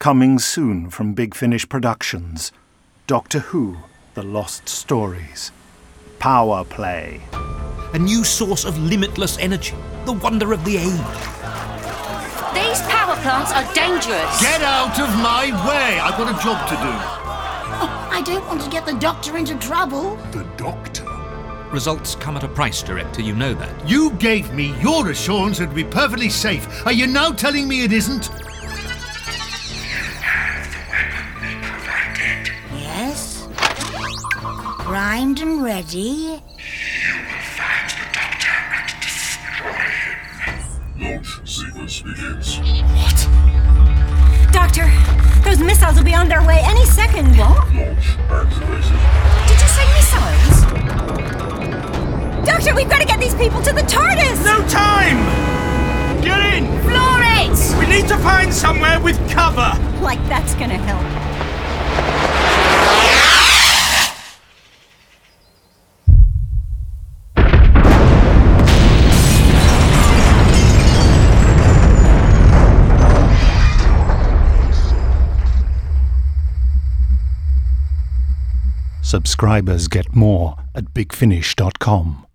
Coming soon from Big Finish Productions. Doctor Who, The Lost Stories. Power Play. A new source of limitless energy. The wonder of the age. These power plants are dangerous. Get out of my way! I've got a job to do. Oh, I don't want to get the Doctor into trouble. The Doctor? Results come at a price, Director, you know that. You gave me your assurance it would be perfectly safe. Are you now telling me it isn't? Yes. Primed and ready. You will find the Doctor and destroy him. Launch sequence begins. What? Doctor, those missiles will be on their way any second. What? Launch activated. Did you say missiles? Doctor, we've got to get these people to the TARDIS! No time! Get in! Floor it! We need to find somewhere with cover! Like that's gonna help. Subscribers get more at bigfinish.com.